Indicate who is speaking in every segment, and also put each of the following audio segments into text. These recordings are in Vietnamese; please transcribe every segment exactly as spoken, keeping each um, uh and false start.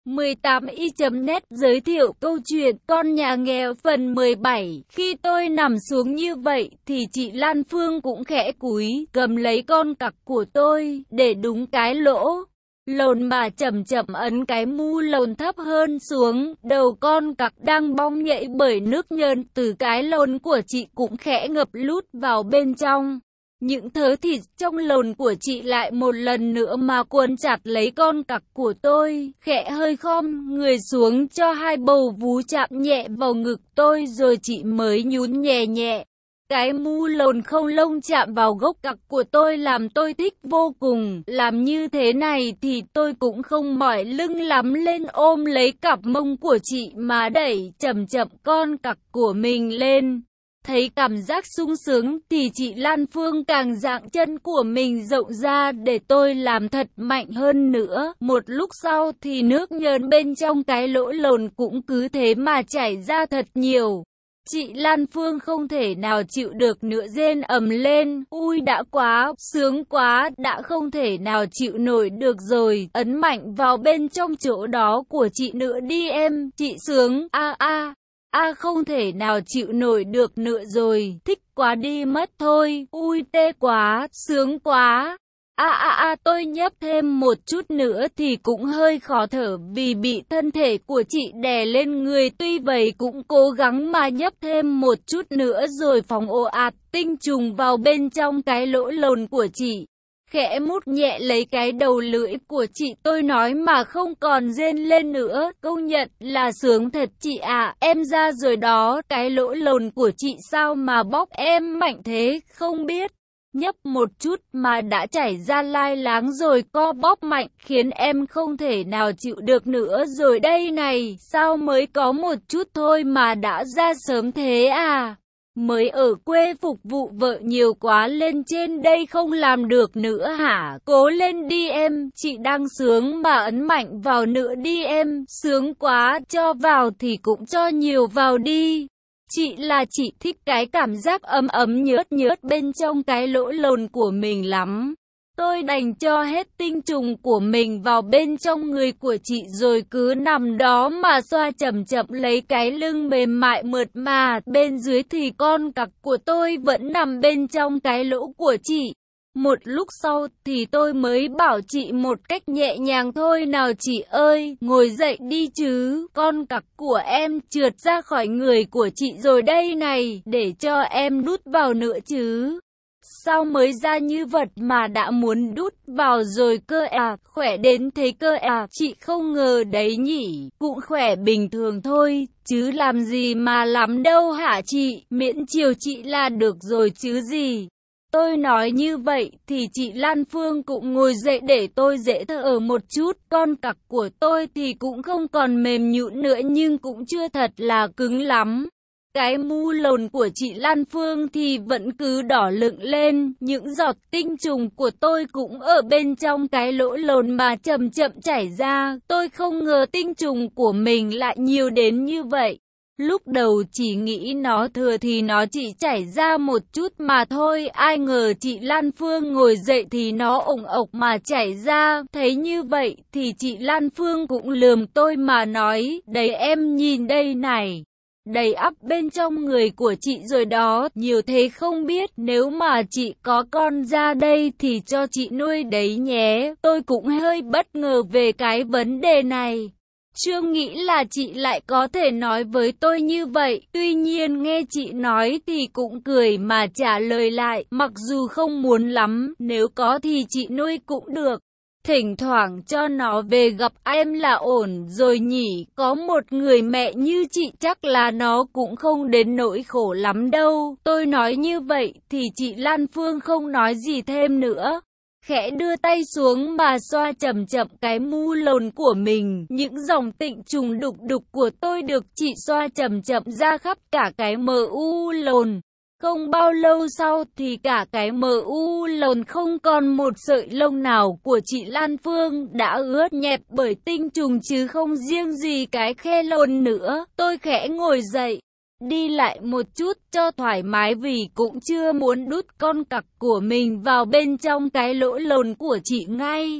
Speaker 1: mười tám y chấm net giới thiệu câu chuyện Con nhà nghèo phần mười bảy. Khi tôi nằm xuống như vậy thì chị Lan Phương cũng khẽ cúi cầm lấy con cặc của tôi để đúng cái lỗ lồn mà chậm chậm ấn cái mu lồn thấp hơn xuống. Đầu con cặc đang bong nhảy bởi nước nhơn từ cái lồn của chị cũng khẽ ngập lút vào bên trong. Những thớ thịt trong lồn của chị lại một lần nữa mà cuốn chặt lấy con cặc của tôi, khẽ hơi khom người xuống cho hai bầu vú chạm nhẹ vào ngực tôi rồi chị mới nhún nhẹ nhẹ. Cái mu lồn không lông chạm vào gốc cặc của tôi làm tôi thích vô cùng. Làm như thế này thì tôi cũng không mỏi lưng lắm lên ôm lấy cặp mông của chị mà đẩy chậm chậm con cặc của mình lên. Thấy cảm giác sung sướng thì chị Lan Phương càng dạng chân của mình rộng ra để tôi làm thật mạnh hơn nữa. Một lúc sau thì nước nhơn bên trong cái lỗ lồn cũng cứ thế mà chảy ra thật nhiều. Chị Lan Phương không thể nào chịu được nữa rên ầm lên. Ui đã quá, sướng quá, đã không thể nào chịu nổi được rồi. Ấn mạnh vào bên trong chỗ đó của chị nữa đi em, chị sướng, a a. A không thể nào chịu nổi được nữa rồi, thích quá đi mất thôi, ui tê quá, sướng quá. A a a tôi nhấp thêm một chút nữa thì cũng hơi khó thở vì bị thân thể của chị đè lên người, tuy vậy cũng cố gắng mà nhấp thêm một chút nữa rồi phóng ồ ạt tinh trùng vào bên trong cái lỗ lồn của chị. Khẽ mút nhẹ lấy cái đầu lưỡi của chị tôi nói mà không còn rên lên nữa, công nhận là sướng thật chị ạ, em ra rồi đó, cái lỗ lồn của chị sao mà bóp em mạnh thế, không biết. Nhấp một chút mà đã chảy ra lai láng rồi, co bóp mạnh khiến em không thể nào chịu được nữa rồi đây này, sao mới có một chút thôi mà đã ra sớm thế à? Mới ở quê phục vụ vợ nhiều quá lên trên đây không làm được nữa hả? Cố lên đi em, chị đang sướng mà ấn mạnh vào nữa đi em, sướng quá, cho vào thì cũng cho nhiều vào đi. Chị là chị thích cái cảm giác ấm ấm nhớt nhớt bên trong cái lỗ lồn của mình lắm. Tôi đành cho hết tinh trùng của mình vào bên trong người của chị rồi cứ nằm đó mà xoa chậm chậm lấy cái lưng mềm mại mượt mà. Bên dưới thì con cặc của tôi vẫn nằm bên trong cái lỗ của chị. Một lúc sau thì tôi mới bảo chị một cách nhẹ nhàng thôi nào chị ơi, ngồi dậy đi chứ, con cặc của em trượt ra khỏi người của chị rồi đây này, để cho em đút vào nữa chứ. Sao mới ra như vật mà đã muốn đút vào rồi cơ à, khỏe đến thế cơ à, chị không ngờ đấy nhỉ, cũng khỏe bình thường thôi, chứ làm gì mà lắm đâu hả chị, miễn chiều chị là được rồi chứ gì. Tôi nói như vậy thì chị Lan Phương cũng ngồi dậy để tôi dễ thở một chút, con cặc của tôi thì cũng không còn mềm nhũn nữa nhưng cũng chưa thật là cứng lắm. Cái mu lồn của chị Lan Phương thì vẫn cứ đỏ lựng lên, những giọt tinh trùng của tôi cũng ở bên trong cái lỗ lồn mà chậm chậm chảy ra, tôi không ngờ tinh trùng của mình lại nhiều đến như vậy. Lúc đầu chỉ nghĩ nó thừa thì nó chỉ chảy ra một chút mà thôi, ai ngờ chị Lan Phương ngồi dậy thì nó ổng ộc mà chảy ra, thấy như vậy thì chị Lan Phương cũng lườm tôi mà nói, đấy em nhìn đây này. Đầy ắp bên trong người của chị rồi đó, nhiều thế không biết, nếu mà chị có con ra đây thì cho chị nuôi đấy nhé. Tôi cũng hơi bất ngờ về cái vấn đề này. Chưa nghĩ là chị lại có thể nói với tôi như vậy, tuy nhiên nghe chị nói thì cũng cười mà trả lời lại, mặc dù không muốn lắm, nếu có thì chị nuôi cũng được. Thỉnh thoảng cho nó về gặp em là ổn rồi nhỉ, có một người mẹ như chị chắc là nó cũng không đến nỗi khổ lắm đâu. Tôi nói như vậy thì chị Lan Phương không nói gì thêm nữa. Khẽ đưa tay xuống mà xoa chậm chậm cái mu lồn của mình, những dòng tịnh trùng đục đục của tôi được chị xoa chậm chậm ra khắp cả cái mờ u lồn. Không bao lâu sau thì cả cái mờ u lồn không còn một sợi lông nào của chị Lan Phương đã ướt nhẹp bởi tinh trùng chứ không riêng gì cái khe lồn nữa. Tôi khẽ ngồi dậy, đi lại một chút cho thoải mái vì cũng chưa muốn đút con cặc của mình vào bên trong cái lỗ lồn của chị ngay.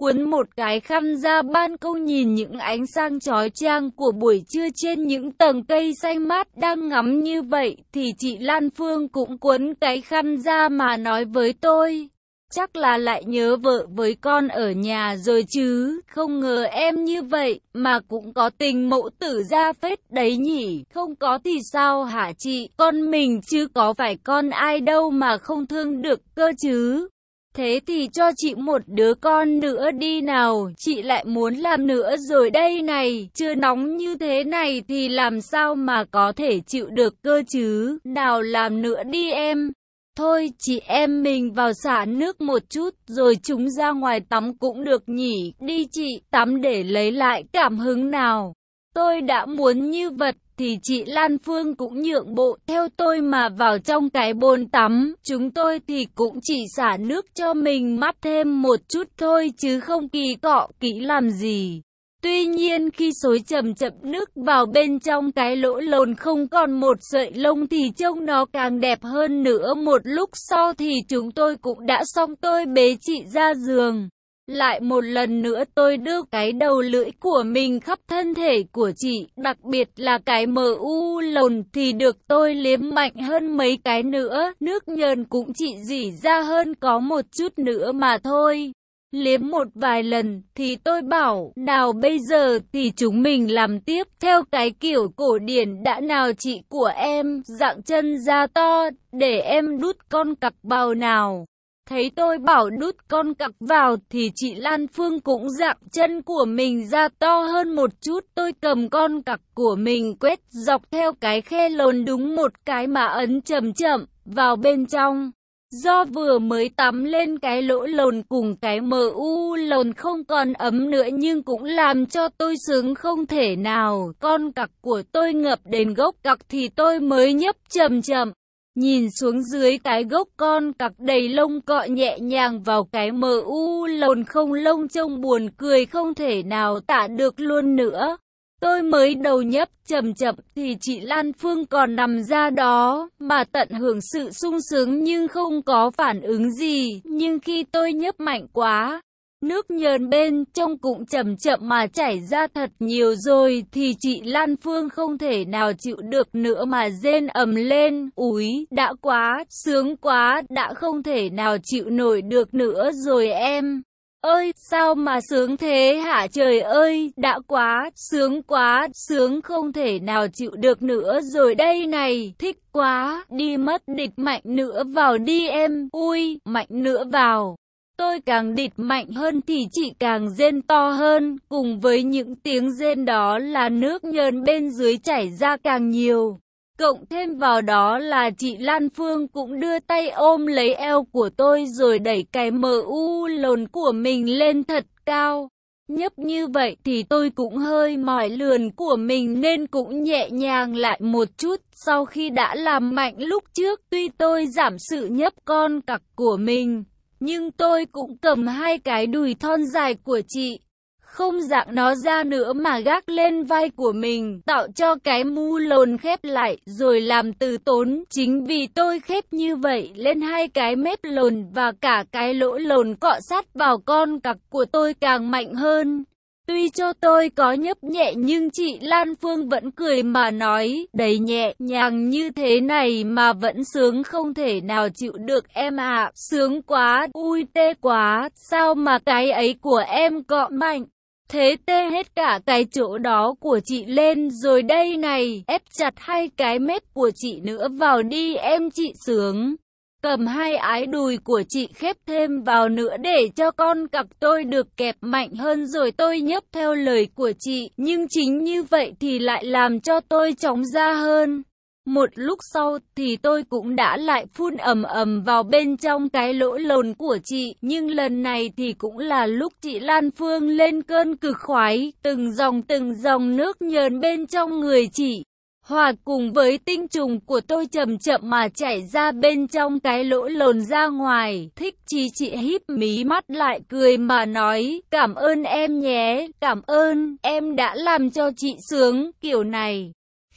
Speaker 1: cuốn một cái khăn ra ban công nhìn những ánh sáng chói chang của buổi trưa trên những tầng cây xanh mát đang ngắm như vậy, thì chị Lan Phương cũng cuốn cái khăn ra mà nói với tôi. Chắc là lại nhớ vợ với con ở nhà rồi chứ, không ngờ em như vậy, mà cũng có tình mẫu tử ra phết đấy nhỉ, không có thì sao hả chị, con mình chứ có phải con ai đâu mà không thương được cơ chứ. Thế thì cho chị một đứa con nữa đi nào, chị lại muốn làm nữa rồi đây này, chưa nóng như thế này thì làm sao mà có thể chịu được cơ chứ, nào làm nữa đi em. Thôi chị em mình vào xả nước một chút rồi chúng ra ngoài tắm cũng được nhỉ, đi chị, tắm để lấy lại cảm hứng nào. Tôi đã muốn như vật thì chị Lan Phương cũng nhượng bộ theo tôi mà vào trong cái bồn tắm. Chúng tôi thì cũng chỉ xả nước cho mình mát thêm một chút thôi chứ không kỳ cọ kỹ làm gì. Tuy nhiên khi xối chậm chậm nước vào bên trong cái lỗ lồn không còn một sợi lông thì trông nó càng đẹp hơn nữa. Một lúc sau thì chúng tôi cũng đã xong, tôi bế chị ra giường. Lại một lần nữa tôi đưa cái đầu lưỡi của mình khắp thân thể của chị, đặc biệt là cái mờ u lồn thì được tôi liếm mạnh hơn mấy cái nữa, nước nhờn cũng chỉ rỉ ra hơn có một chút nữa mà thôi. Liếm một vài lần thì tôi bảo, nào bây giờ thì chúng mình làm tiếp theo cái kiểu cổ điển đã nào chị của em, dạng chân da to, để em đút con cặc vào nào. Thấy tôi bảo đút con cặc vào thì chị Lan Phương cũng dạng chân của mình ra to hơn một chút. Tôi cầm con cặc của mình quét dọc theo cái khe lồn đúng một cái mà ấn chậm chậm vào bên trong. Do vừa mới tắm lên cái lỗ lồn cùng cái mờ u lồn không còn ấm nữa nhưng cũng làm cho tôi sướng không thể nào. Con cặc của tôi ngập đến gốc cặc thì tôi mới nhấp chậm chậm. Nhìn xuống dưới cái gốc con cặc đầy lông cọ nhẹ nhàng vào cái mờ u lồn không lông trông buồn cười không thể nào tả được luôn nữa. Tôi mới đầu nhấp chậm chậm thì chị Lan Phương còn nằm ra đó mà tận hưởng sự sung sướng nhưng không có phản ứng gì. Nhưng khi tôi nhấp mạnh quá, nước nhờn bên trong cũng chậm chậm mà chảy ra thật nhiều rồi thì chị Lan Phương không thể nào chịu được nữa mà rên ầm lên. Úi, đã quá, sướng quá, đã không thể nào chịu nổi được nữa rồi em. Ơi, sao mà sướng thế hả trời ơi, đã quá, sướng quá, sướng không thể nào chịu được nữa rồi đây này, thích quá, đi mất địch mạnh nữa vào đi em, ui, mạnh nữa vào. Tôi càng địch mạnh hơn thì chị càng rên to hơn, cùng với những tiếng rên đó là nước nhờn bên dưới chảy ra càng nhiều. Cộng thêm vào đó là chị Lan Phương cũng đưa tay ôm lấy eo của tôi rồi đẩy cái mờ u lồn của mình lên thật cao. Nhấp như vậy thì tôi cũng hơi mỏi lườn của mình nên cũng nhẹ nhàng lại một chút. Sau khi đã làm mạnh lúc trước, tuy tôi giảm sự nhấp con cặc của mình, nhưng tôi cũng cầm hai cái đùi thon dài của chị, không dạng nó ra nữa mà gác lên vai của mình, tạo cho cái mu lồn khép lại, rồi làm từ tốn. Chính vì tôi khép như vậy lên hai cái mép lồn và cả cái lỗ lồn cọ sát vào con cặc của tôi càng mạnh hơn. Tuy cho tôi có nhấp nhẹ nhưng chị Lan Phương vẫn cười mà nói, đấy nhẹ nhàng như thế này mà vẫn sướng không thể nào chịu được em ạ, sướng quá, ui tê quá, sao mà cái ấy của em cọ mạnh. Thế tê hết cả cái chỗ đó của chị lên rồi đây này, ép chặt hai cái mép của chị nữa vào đi em chị sướng. Cầm hai ái đùi của chị khép thêm vào nữa để cho con cặc tôi được kẹp mạnh hơn rồi tôi nhấp theo lời của chị. Nhưng chính như vậy thì lại làm cho tôi chóng ra hơn. Một lúc sau thì tôi cũng đã lại phun ầm ầm vào bên trong cái lỗ lồn của chị. Nhưng lần này thì cũng là lúc chị Lan Phương lên cơn cực khoái. Từng dòng từng dòng nước nhờn bên trong người chị, hòa cùng với tinh trùng của tôi chậm chậm mà chảy ra bên trong cái lỗ lồn ra ngoài. Thích chí chị híp mí mắt lại cười mà nói, cảm ơn em nhé, cảm ơn, em đã làm cho chị sướng kiểu này.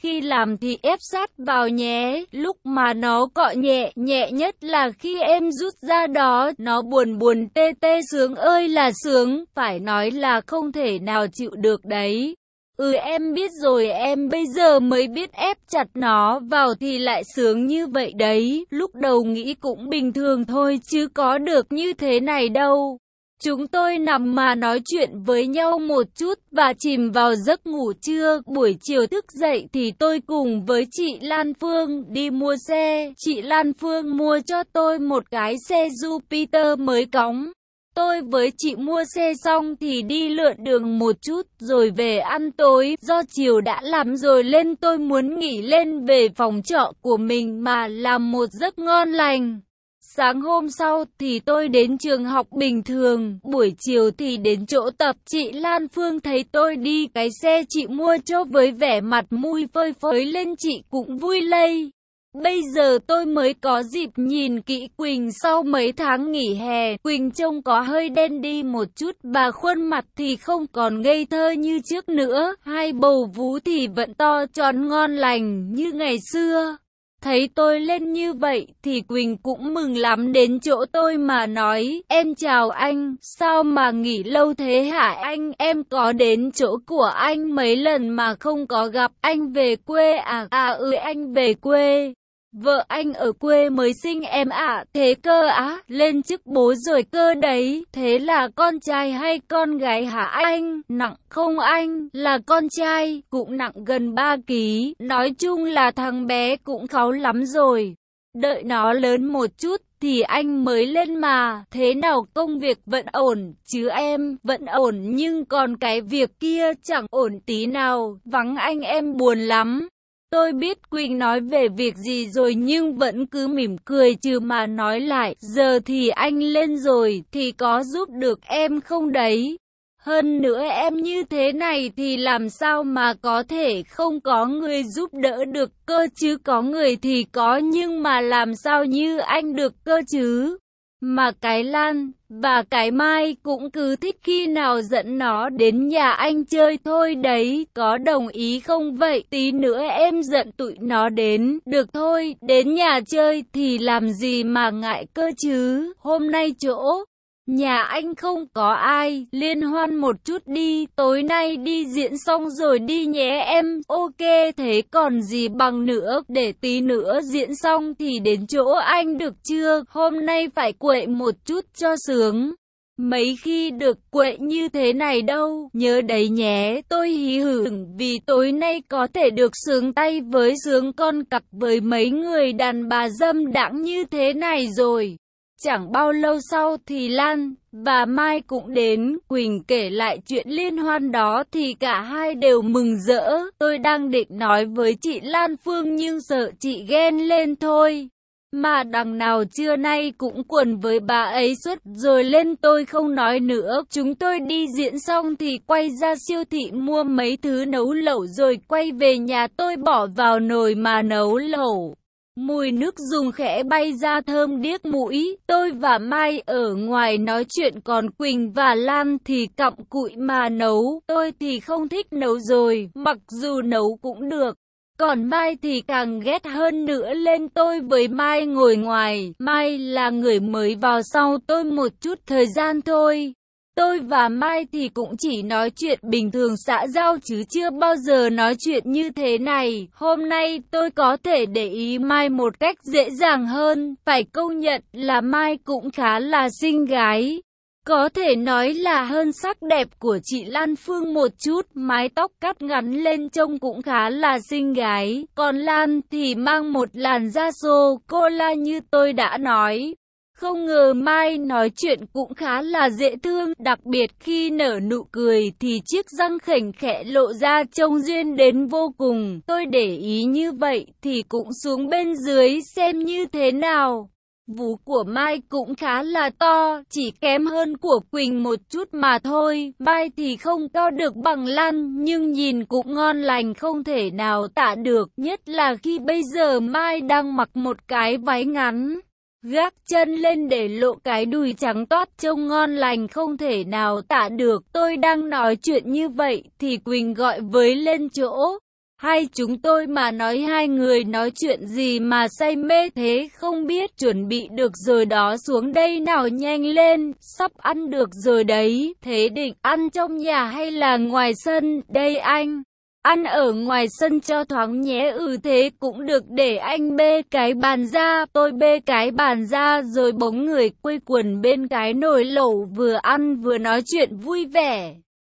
Speaker 1: khi làm thì ép sát vào nhé, lúc mà nó cọ nhẹ, nhẹ nhất là khi em rút ra đó, nó buồn buồn tê tê sướng ơi là sướng, phải nói là không thể nào chịu được đấy. Ừ em biết rồi, em bây giờ mới biết ép chặt nó vào thì lại sướng như vậy đấy, lúc đầu nghĩ cũng bình thường thôi chứ có được như thế này đâu. Chúng tôi nằm mà nói chuyện với nhau một chút và chìm vào giấc ngủ trưa. Buổi chiều thức dậy thì tôi cùng với chị Lan Phương đi mua xe. Chị Lan Phương mua cho tôi một cái xe Jupiter mới cóng. Tôi với chị mua xe xong thì đi lượn đường một chút rồi về ăn tối. Do chiều đã làm rồi lên tôi muốn nghỉ lên về phòng trọ của mình mà làm một giấc ngon lành. Sáng hôm sau thì tôi đến trường học bình thường, buổi chiều thì đến chỗ tập. Chị Lan Phương thấy tôi đi cái xe chị mua cho với vẻ mặt mui phơi phới lên, chị cũng vui lây. Bây giờ tôi mới có dịp nhìn kỹ Quỳnh sau mấy tháng nghỉ hè. Quỳnh trông có hơi đen đi một chút và khuôn mặt thì không còn ngây thơ như trước nữa. Hai bầu vú thì vẫn to tròn ngon lành như ngày xưa. Thấy tôi lên như vậy thì Quỳnh cũng mừng lắm, đến chỗ tôi mà nói: em chào anh, sao mà nghỉ lâu thế hả anh? Em có đến chỗ của anh mấy lần mà không có gặp. Anh về quê à? À ừ anh về quê. Vợ anh ở quê mới sinh em ạ. À? Thế cơ á? Lên chức bố rồi cơ đấy. Thế là con trai hay con gái hả anh? Nặng không anh? Là con trai, cũng nặng gần ba ki lô gam. Nói chung là thằng bé cũng kháu lắm rồi. Đợi nó lớn một chút thì anh mới lên mà. Thế nào công việc vẫn ổn chứ em? Vẫn ổn nhưng còn cái việc kia chẳng ổn tí nào. Vắng anh em buồn lắm. Tôi biết Quỳnh nói về việc gì rồi nhưng vẫn cứ mỉm cười trừ mà nói lại: giờ thì anh lên rồi thì có giúp được em không đấy? Hơn nữa em như thế này thì làm sao mà có thể không có người giúp đỡ được cơ chứ? Có người thì có nhưng mà làm sao như anh được cơ chứ? Mà cái Lan và cái Mai cũng cứ thích khi nào dẫn nó đến nhà anh chơi thôi đấy, có đồng ý không vậy? Tí nữa em dẫn tụi nó đến, được thôi, đến nhà chơi thì làm gì mà ngại cơ chứ? Hôm nay chỗ nhà anh không có ai, liên hoan một chút đi, tối nay đi diễn xong rồi đi nhé em. Ok thế còn gì bằng nữa, để tí nữa diễn xong thì đến chỗ anh được chưa? Hôm nay phải quậy một chút cho sướng. Mấy khi được quậy như thế này đâu, nhớ đấy nhé. Tôi hí hửng vì tối nay có thể được sướng tay với sướng con cặc với mấy người đàn bà dâm đãng như thế này rồi. Chẳng bao lâu sau thì Lan và Mai cũng đến. Quỳnh kể lại chuyện liên hoan đó thì cả hai đều mừng rỡ. Tôi đang định nói với chị Lan Phương nhưng sợ chị ghen lên thôi. Mà đằng nào trưa nay cũng quần với bà ấy suốt rồi lên tôi không nói nữa. Chúng tôi đi diễn xong thì quay ra siêu thị mua mấy thứ nấu lẩu rồi quay về nhà tôi bỏ vào nồi mà nấu lẩu. Mùi nước dùng khẽ bay ra thơm điếc mũi. Tôi và Mai ở ngoài nói chuyện còn Quỳnh và Lan thì cặm cụi mà nấu. Tôi thì không thích nấu rồi, mặc dù nấu cũng được. Còn Mai thì càng ghét hơn nữa lên. Tôi với Mai ngồi ngoài. Mai là người mới vào sau tôi một chút thời gian thôi. Tôi và Mai thì cũng chỉ nói chuyện bình thường xã giao chứ chưa bao giờ nói chuyện như thế này. Hôm nay tôi có thể để ý Mai một cách dễ dàng hơn. Phải công nhận là Mai cũng khá là xinh gái. Có thể nói là hơn sắc đẹp của chị Lan Phương một chút. Mái tóc cắt ngắn lên trông cũng khá là xinh gái. Còn Lan thì mang một làn da sô-cô-la như tôi đã nói. Không ngờ Mai nói chuyện cũng khá là dễ thương, đặc biệt khi nở nụ cười thì chiếc răng khểnh khẽ lộ ra trông duyên đến vô cùng. Tôi để ý như vậy thì cũng xuống bên dưới xem như thế nào. Vú của Mai cũng khá là to, chỉ kém hơn của Quỳnh một chút mà thôi. Mai thì không cao được bằng Lan, nhưng nhìn cũng ngon lành không thể nào tả được. Nhất là khi bây giờ Mai đang mặc một cái váy ngắn, gác chân lên để lộ cái đùi trắng toát trông ngon lành không thể nào tả được. Tôi đang nói chuyện như vậy thì Quỳnh gọi với lên chỗ. Hay chúng tôi mà nói hai người nói chuyện gì mà say mê thế, không biết chuẩn bị được rồi đó, xuống đây nào, nhanh lên, sắp ăn được rồi đấy. Thế định ăn trong nhà hay là ngoài sân? Đây anh, ăn ở ngoài sân cho thoáng nhé. Ừ thế cũng được, để anh bê cái bàn ra. Tôi bê cái bàn ra rồi bốn người quây quần bên cái nồi lẩu, vừa ăn vừa nói chuyện vui vẻ.